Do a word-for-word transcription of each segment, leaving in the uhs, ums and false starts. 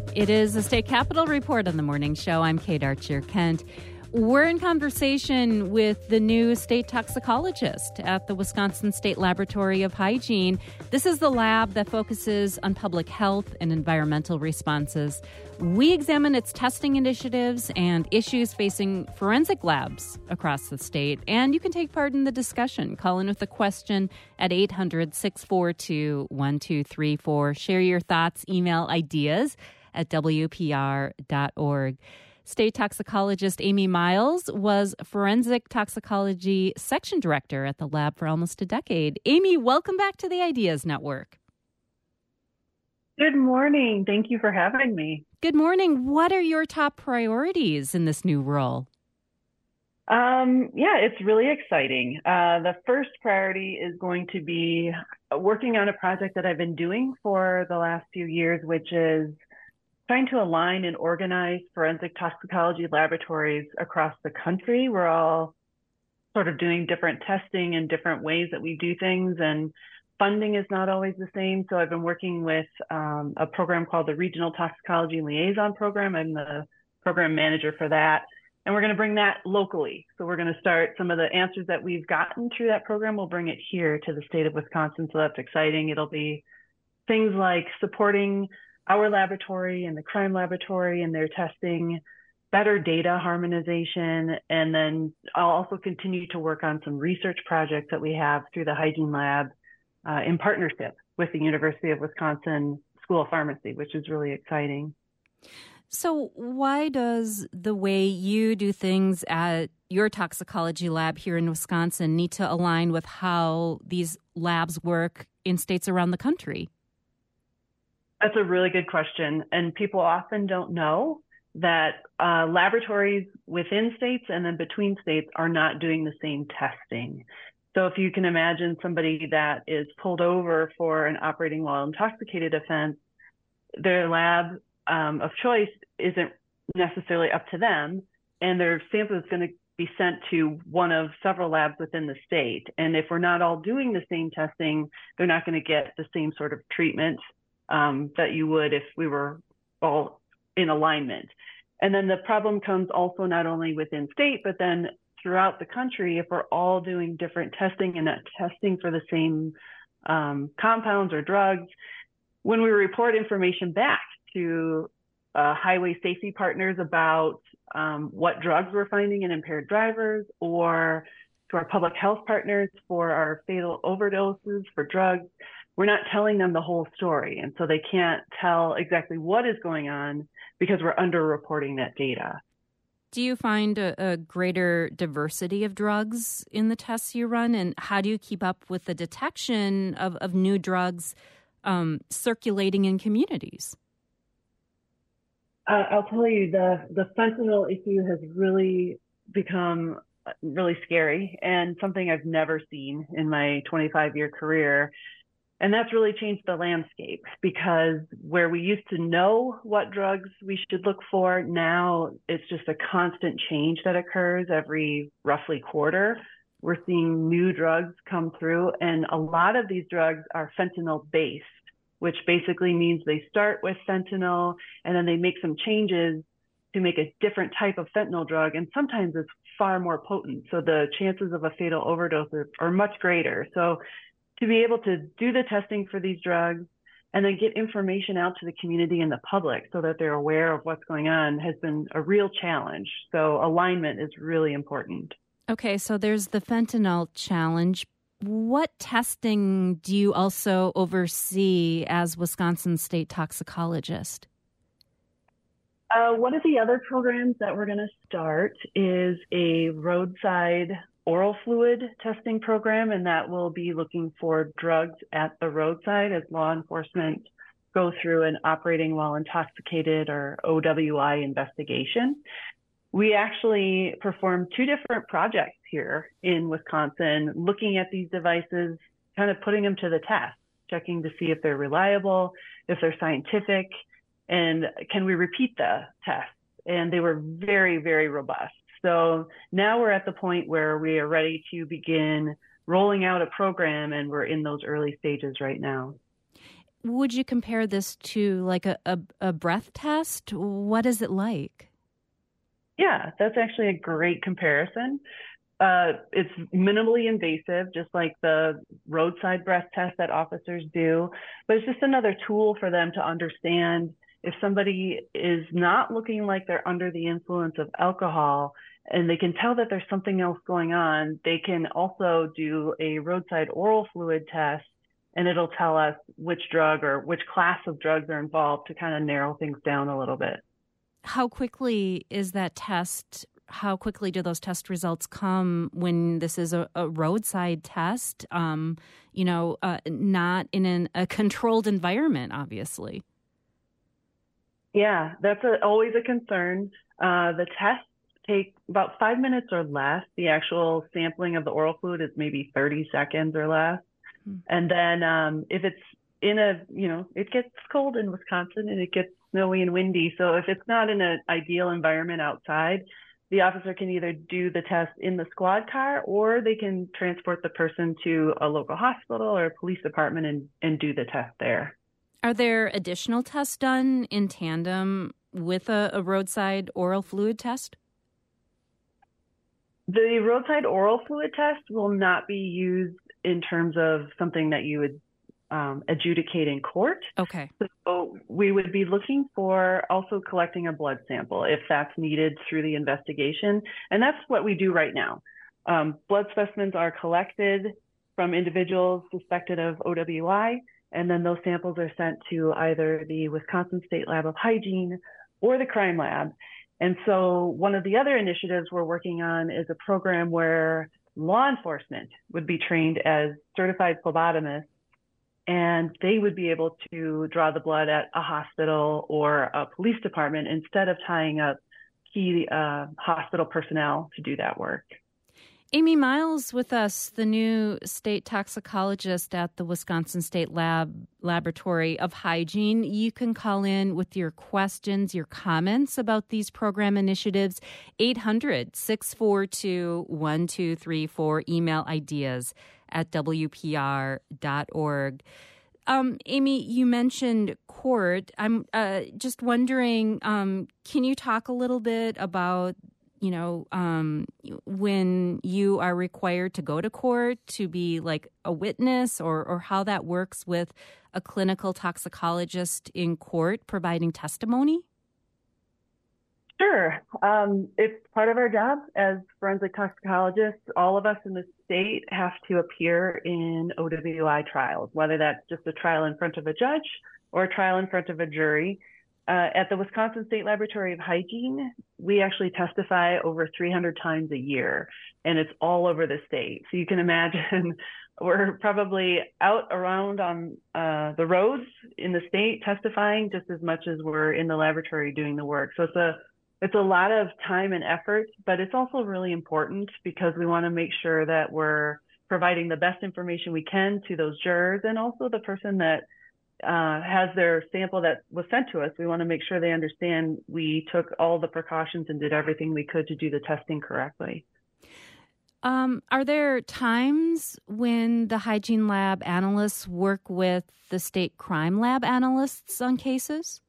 It is the State Capitol Report on the Morning Show. I'm Kate Archer-Kent. We're in conversation with the new state toxicologist at the Wisconsin State Laboratory of Hygiene. This is the lab that focuses on public health and environmental responses. We examine its testing initiatives and issues facing forensic labs across the state. And you can take part in the discussion. Call in with a question at eight hundred, six four two, one two three four. Share your thoughts, email ideas at W P R dot org. State toxicologist Amy Miles was forensic toxicology section director at the lab for almost a decade. Amy, welcome back to the Ideas Network. Good morning. Thank you for having me. Good morning. What are your top priorities in this new role? Um, yeah, it's really exciting. Uh, the first priority is going to be working on a project that I've been doing for the last few years, which is trying to align and organize forensic toxicology laboratories across the country. We're all sort of doing different testing and different ways that we do things, and funding is not always the same. So I've been working with um, a program called the Regional Toxicology Liaison Program. I'm the program manager for that. And we're going to bring that locally. So we're going to start some of the answers that we've gotten through that program. We'll bring it here to the state of Wisconsin. So that's exciting. It'll be things like supporting our laboratory and the crime laboratory and their testing, better data harmonization, and then I'll also continue to work on some research projects that we have through the Hygiene Lab uh, in partnership with the University of Wisconsin School of Pharmacy, which is really exciting. So why does the way you do things at your toxicology lab here in Wisconsin need to align with how these labs work in states around the country? That's a really good question. And people often don't know that uh, laboratories within states and then between states are not doing the same testing. So if you can imagine somebody that is pulled over for an operating while intoxicated offense, their lab um, of choice isn't necessarily up to them, and their sample is going to be sent to one of several labs within the state. And if we're not all doing the same testing, they're not going to get the same sort of treatment Um, that you would if we were all in alignment. And then the problem comes also not only within state, but then throughout the country, if we're all doing different testing and not testing for the same um, compounds or drugs, when we report information back to uh, highway safety partners about um, what drugs we're finding in impaired drivers, or to our public health partners for our fatal overdoses for drugs, we're not telling them the whole story. And so they can't tell exactly what is going on because we're underreporting that data. Do you find a, a greater diversity of drugs in the tests you run? And how do you keep up with the detection of, of new drugs um, circulating in communities? Uh, I'll tell you, the, the fentanyl issue has really become really scary and something I've never seen in my twenty-five year career. And that's really changed the landscape, because where we used to know what drugs we should look for, now it's just a constant change that occurs every roughly quarter. We're seeing new drugs come through, and a lot of these drugs are fentanyl based, which basically means they start with fentanyl and then they make some changes to make a different type of fentanyl drug. And sometimes it's far more potent. So the chances of a fatal overdose are, are much greater. So to be able to do the testing for these drugs and then get information out to the community and the public so that they're aware of what's going on has been a real challenge. So alignment is really important. Okay, so there's the fentanyl challenge. What testing do you also oversee as Wisconsin state toxicologist? Uh, one of the other programs that we're going to start is a roadside oral fluid testing program, and that will be looking for drugs at the roadside as law enforcement go through an operating while intoxicated or O W I investigation. We actually performed two different projects here in Wisconsin, looking at these devices, kind of putting them to the test, checking to see if they're reliable, if they're scientific, and can we repeat the test? And they were very, very robust. So now we're at the point where we are ready to begin rolling out a program, and we're in those early stages right now. would you compare this to like a, a, a breath test? What is it like? Yeah, that's actually a great comparison. Uh, it's minimally invasive, just like the roadside breath test that officers do, but it's just another tool for them to understand if somebody is not looking like they're under the influence of alcohol and they can tell that there's something else going on. They can also do a roadside oral fluid test, and it'll tell us which drug or which class of drugs are involved to kind of narrow things down a little bit. How quickly is that test? How quickly do those test results come when this is a, a roadside test, um, you know, uh, not in an, a controlled environment, obviously? Yeah, that's a, always a concern. Uh, the tests take about five minutes or less. The actual sampling of the oral fluid is maybe thirty seconds or less. Hmm. And then um, if it's in a, you know, it gets cold in Wisconsin and it gets snowy and windy. So if it's not in an ideal environment outside, the officer can either do the test in the squad car or they can transport the person to a local hospital or a police department and, and do the test there. Are there additional tests done in tandem with a, a roadside oral fluid test? The roadside oral fluid test will not be used in terms of something that you would um, adjudicate in court. Okay. So we would be looking for also collecting a blood sample if that's needed through the investigation. And that's what we do right now. Um, blood specimens are collected from individuals suspected of O W I, and then those samples are sent to either the Wisconsin State Lab of Hygiene or the crime lab. And so one of the other initiatives we're working on is a program where law enforcement would be trained as certified phlebotomists, and they would be able to draw the blood at a hospital or a police department instead of tying up key uh, hospital personnel to do that work. Amy Miles with us, the new state toxicologist at the Wisconsin State Lab Laboratory of Hygiene. You can call in with your questions, your comments about these program initiatives, eight hundred, six four two, one two three four, email ideas at w p r dot org. Um, Amy, you mentioned court. I'm uh, just wondering, um, can you talk a little bit about you know, um, when you are required to go to court to be like a witness or, or how that works with a clinical toxicologist in court providing testimony? Sure. Um, it's part of our job as forensic toxicologists. All of us in the state have to appear in O W I trials, whether that's just a trial in front of a judge or a trial in front of a jury. Uh, at the Wisconsin State Laboratory of Hygiene, we actually testify over three hundred times a year, and it's all over the state. So you can imagine we're probably out around on uh, the roads in the state testifying just as much as we're in the laboratory doing the work. So it's a it's a lot of time and effort, but it's also really important because we want to make sure that we're providing the best information we can to those jurors and also the person that Uh, has their sample that was sent to us. We want to make sure they understand we took all the precautions and did everything we could to do the testing correctly. Um, are there times when the hygiene lab analysts work with the state crime lab analysts on cases?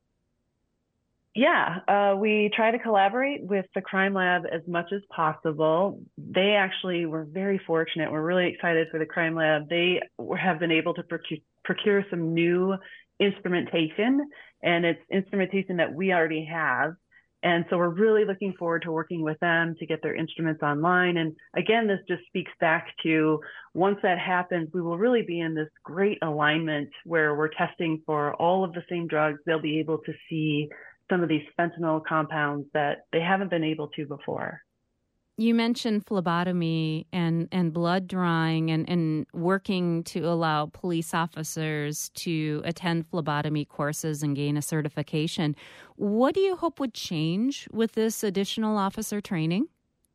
Yeah, uh, we try to collaborate with the crime lab as much as possible. They actually were very fortunate. We're really excited for the crime lab. They have been able to procure, procure some new instrumentation, and it's instrumentation that we already have. And so we're really looking forward to working with them to get their instruments online. And again, this just speaks back to once that happens, we will really be in this great alignment where we're testing for all of the same drugs. They'll be able to see some of these fentanyl compounds that they haven't been able to before. You mentioned phlebotomy and, and blood drawing and, and working to allow police officers to attend phlebotomy courses and gain a certification. What do you hope would change with this additional officer training?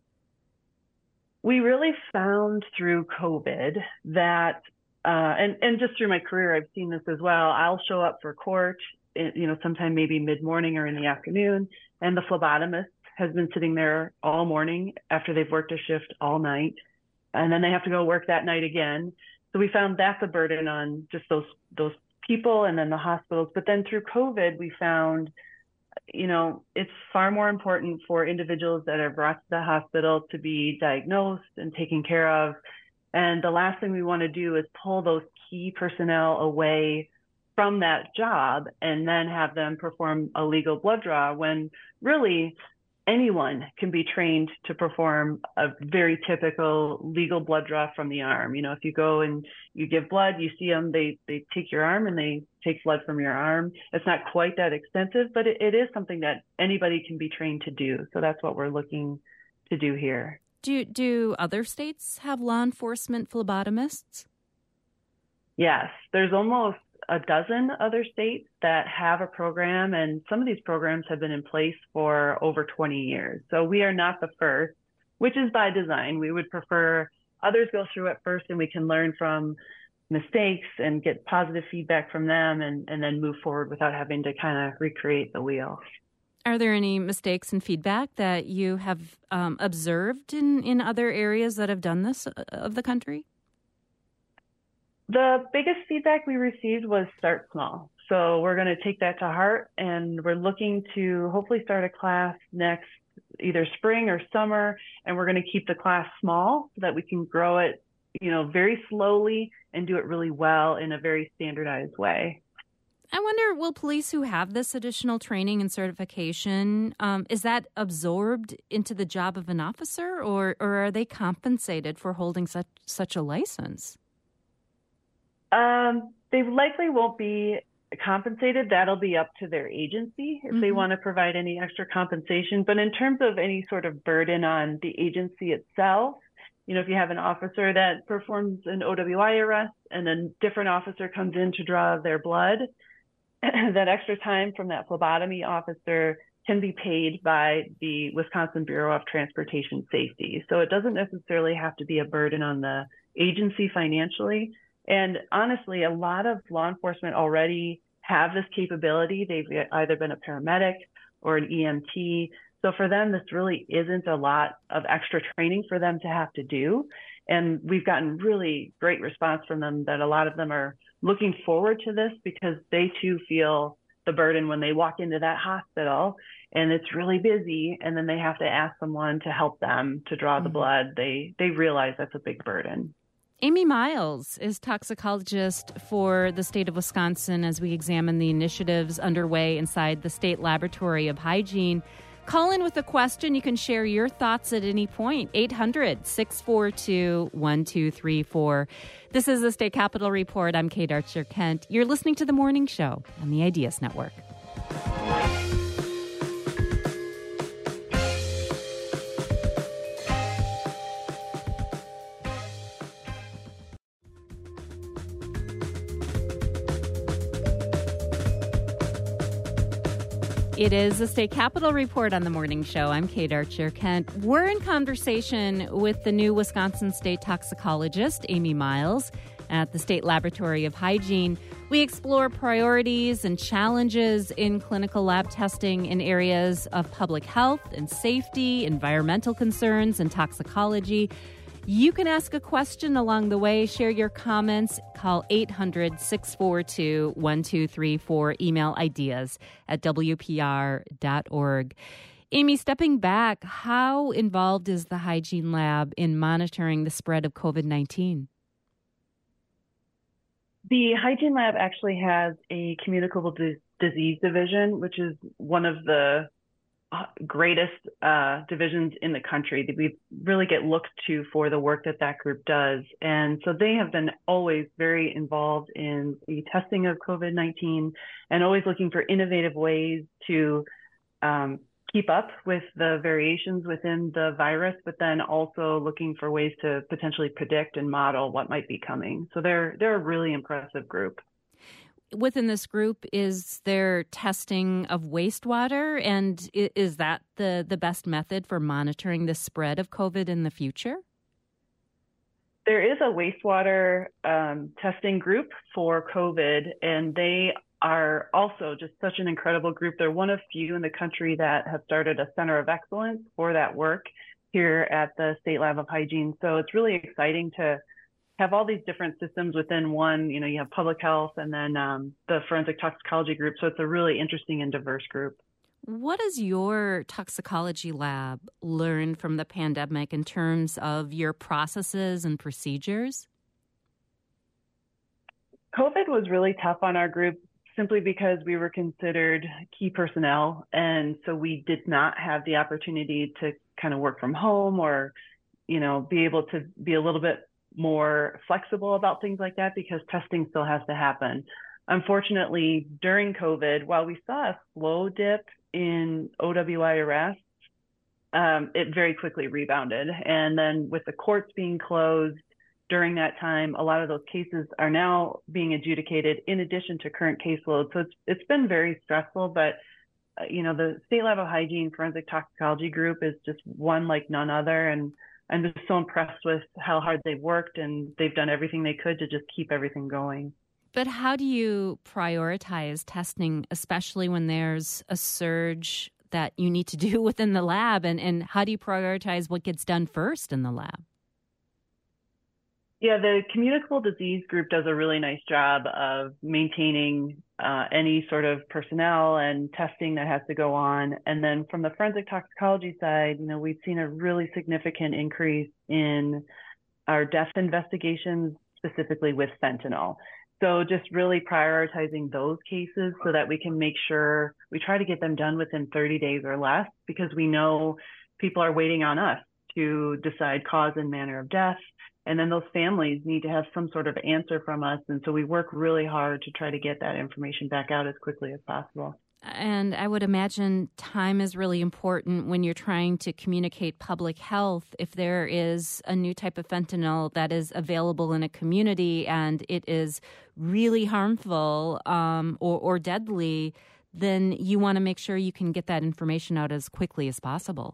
We really found through COVID that, uh, and, and just through my career, I've seen this as well. I'll show up for court, you know, sometime maybe mid-morning or in the afternoon, and the phlebotomist has been sitting there all morning after they've worked a shift all night, and then they have to go work that night again. So we found that's a burden on just those those people and then the hospitals. But then through COVID, we found, you know, it's far more important for individuals that are brought to the hospital to be diagnosed and taken care of. And the last thing we want to do is pull those key personnel away from that job and then have them perform a legal blood draw when really anyone can be trained to perform a very typical legal blood draw from the arm. You know, if you go and you give blood, you see them, they, they take your arm and they take blood from your arm. It's not quite that extensive, but it, it is something that anybody can be trained to do. So that's what we're looking to do here. Do, do other states have law enforcement phlebotomists? Yes, there's almost a dozen other states that have a program, and some of these programs have been in place for over twenty years. So we are not the first, which is by design. We would prefer others go through it first and we can learn from mistakes and get positive feedback from them and, and then move forward without having to kind of recreate the wheel. Are there any mistakes and feedback that you have um, observed in, in other areas that have done this uh, of the country? The biggest feedback we received was start small. So we're going to take that to heart, and we're looking to hopefully start a class next either spring or summer, and we're going to keep the class small so that we can grow it, you know, very slowly and do it really well in a very standardized way. I wonder, will police who have this additional training and certification, um, is that absorbed into the job of an officer, or, or are they compensated for holding such such a license? Um, they likely won't be compensated. That'll be up to their agency if mm-hmm. they want to provide any extra compensation. But in terms of any sort of burden on the agency itself, you know, if you have an officer that performs an O W I arrest and a different officer comes in to draw their blood, that extra time from that phlebotomy officer can be paid by the Wisconsin Bureau of Transportation Safety. So it doesn't necessarily have to be a burden on the agency financially. And honestly, a lot of law enforcement already have this capability. They've either been a paramedic or an E M T. So for them, this really isn't a lot of extra training for them to have to do. And we've gotten really great response from them that a lot of them are looking forward to this because they too feel the burden when they walk into that hospital and it's really busy. And then they have to ask someone to help them to draw the blood. They, they realize that's a big burden. Amy Miles is toxicologist for the state of Wisconsin as we examine the initiatives underway inside the State Laboratory of Hygiene. Call in with a question. You can share your thoughts at any point. eight hundred, six four two, one two three four. This is the State Capitol Report. I'm Kate Archer-Kent. You're listening to The Morning Show on the Ideas Network. It is the State Capitol Report on the Morning Show. I'm Kate Archer-Kent. We're in conversation with the new Wisconsin State toxicologist, Amy Miles, at the State Laboratory of Hygiene. We explore priorities and challenges in clinical lab testing in areas of public health and safety, environmental concerns, and toxicology. You can ask a question along the way, share your comments, call eight hundred, six four two, one two three four, email ideas at w p r dot org. Amy, stepping back, how involved is the Hygiene Lab in monitoring the spread of covid nineteen? The Hygiene Lab actually has a communicable d- disease division, which is one of the greatest uh, divisions in the country that we really get looked to for the work that that group does. And so they have been always very involved in the testing of covid nineteen and always looking for innovative ways to um, keep up with the variations within the virus, but then also looking for ways to potentially predict and model what might be coming. So they're they're a really impressive group. Within this group, is there testing of wastewater? And is that the, the best method for monitoring the spread of COVID in the future? There is a wastewater um, testing group for COVID, and they are also just such an incredible group. They're one of few in the country that have started a center of excellence for that work here at the State Lab of Hygiene. So it's really exciting to have all these different systems within one. You know, you have public health and then um, the forensic toxicology group. So it's a really interesting and diverse group. What does your toxicology lab learn from the pandemic in terms of your processes and procedures? COVID was really tough on our group simply because we were considered key personnel. And so we did not have the opportunity to kind of work from home or, you know, be able to be a little bit more flexible about things like that because testing still has to happen. Unfortunately, during COVID, while we saw a slow dip in O W I arrests, um, it very quickly rebounded. And then with the courts being closed during that time, a lot of those cases are now being adjudicated in addition to current caseload. So it's it's been very stressful, but uh, you know, the State Lab of Hygiene Forensic Toxicology Group is just one like none other. And I'm just so impressed with how hard they've worked, and they've done everything they could to just keep everything going. But how do you prioritize testing, especially when there's a surge that you need to do within the lab? And, and how do you prioritize what gets done first in the lab? Yeah, the communicable disease group does a really nice job of maintaining uh, any sort of personnel and testing that has to go on. And then from the forensic toxicology side, you know, we've seen a really significant increase in our death investigations, specifically with fentanyl. So just really prioritizing those cases so that we can make sure we try to get them done within thirty days or less, because we know people are waiting on us to decide cause and manner of death. And then those families need to have some sort of answer from us. And so we work really hard to try to get that information back out as quickly as possible. And I would imagine time is really important when you're trying to communicate public health. If there is a new type of fentanyl that is available in a community and it is really harmful um, or, or deadly, then you want to make sure you can get that information out as quickly as possible.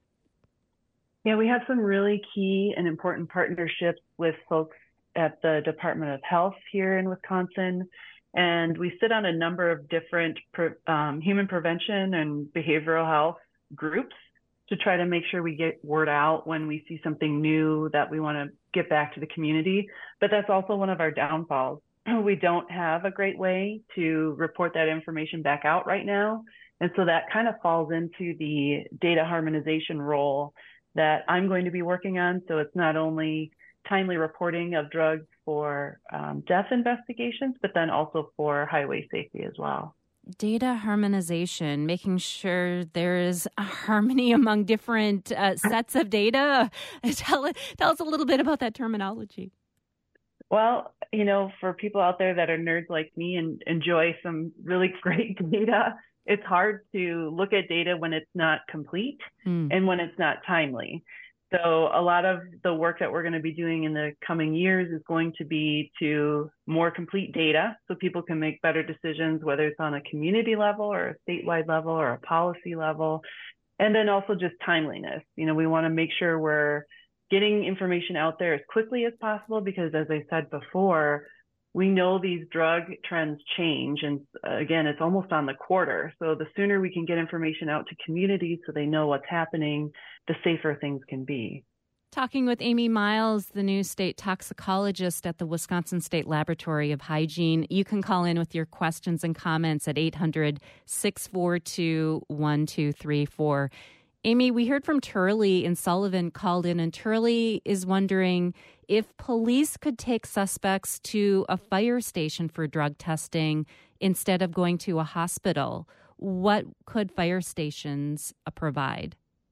Yeah, we have some really key and important partnerships with folks at the Department of Health here in Wisconsin. And we sit on a number of different um, human prevention and behavioral health groups to try to make sure we get word out when we see something new that we want to get back to the community. But that's also one of our downfalls. We don't have a great way to report that information back out right now. And so that kind of falls into the data harmonization role that I'm going to be working on. So it's not only timely reporting of drugs for um, death investigations, but then also for highway safety as well. Data harmonization, making sure there is a harmony among different uh, sets of data. Tell, tell us a little bit about that terminology. Well, you know, for people out there that are nerds like me and enjoy some really great data, it's hard to look at data when it's not complete mm. and when it's not timely. So a lot of the work that we're going to be doing in the coming years is going to be to more complete data so people can make better decisions, whether it's on a community level or a statewide level or a policy level. And then also just timeliness. You know, we want to make sure we're getting information out there as quickly as possible because, as I said before, we know these drug trends change. And again, it's almost on the quarter. So the sooner we can get information out to communities so they know what's happening, the safer things can be. Talking with Amy Miles, the new state toxicologist at the Wisconsin State Laboratory of Hygiene. You can call in with your questions and comments at eight hundred, six four two, one two three four. Amy, we heard from Turley and Sullivan called in, and Turley is wondering if police could take suspects to a fire station for drug testing instead of going to a hospital. What could fire stations uh, provide?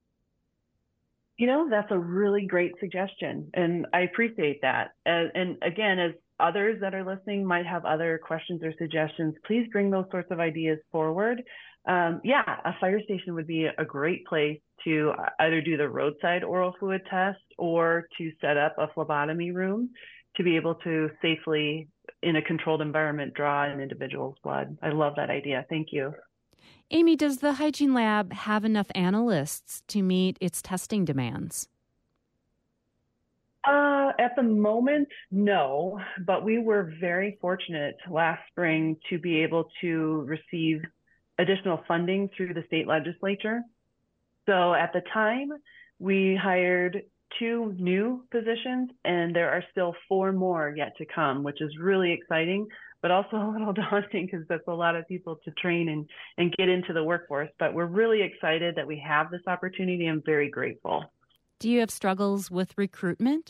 You know, that's a really great suggestion, and I appreciate that. And, and again, as others that are listening might have other questions or suggestions, please bring those sorts of ideas forward. Um, yeah, a fire station would be a great place to either do the roadside oral fluid test or to set up a phlebotomy room to be able to safely, in a controlled environment, draw an individual's blood. I love that idea. Thank you. Amy, does the hygiene lab have enough analysts to meet its testing demands? Uh, at the moment, no, but we were very fortunate last spring to be able to receive additional funding through the state legislature. So at the time, we hired two new positions, and there are still four more yet to come, which is really exciting, but also a little daunting because that's a lot of people to train and, and get into the workforce. But we're really excited that we have this opportunity. I'm very grateful. Do you have struggles with recruitment?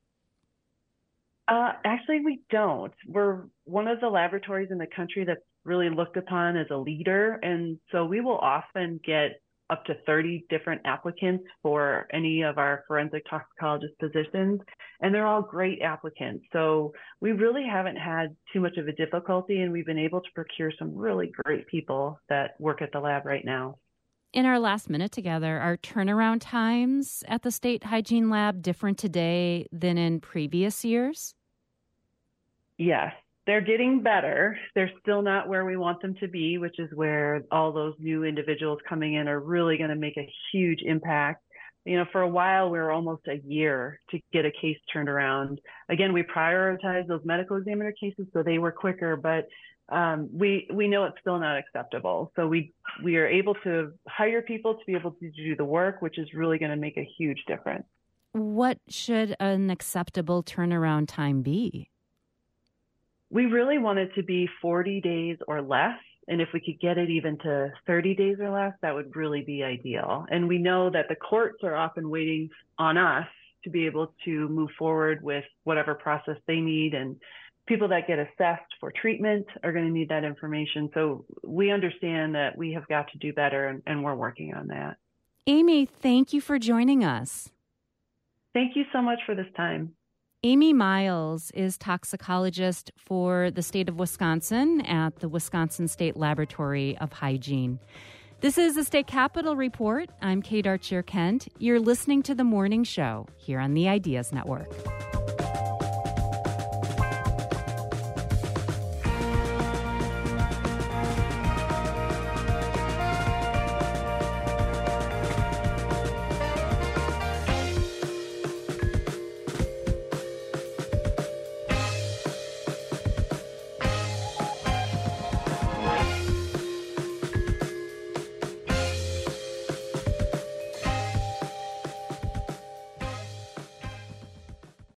Uh, actually, we don't. We're one of the laboratories in the country that's really looked upon as a leader. And so we will often get up to thirty different applicants for any of our forensic toxicologist positions, and they're all great applicants. So we really haven't had too much of a difficulty, and we've been able to procure some really great people that work at the lab right now. In our last minute together, are turnaround times at the State Hygiene Lab different today than in previous years? Yes. They're getting better. They're still not where we want them to be, which is where all those new individuals coming in are really going to make a huge impact. You know, for a while, we were almost a year to get a case turned around. Again, we prioritize those medical examiner cases so they were quicker, but um, we we know it's still not acceptable. So we we are able to hire people to be able to do the work, which is really going to make a huge difference. What should an acceptable turnaround time be? We really want it to be forty days or less. And if we could get it even to thirty days or less, that would really be ideal. And we know that the courts are often waiting on us to be able to move forward with whatever process they need. And people that get assessed for treatment are going to need that information. So we understand that we have got to do better, and, and we're working on that. Amy, thank you for joining us. Thank you so much for this time. Amy Miles is toxicologist for the state of Wisconsin at the Wisconsin State Laboratory of Hygiene. This is the State Capitol Report. I'm Kate Archer Kent. You're listening to The Morning Show here on the Ideas Network.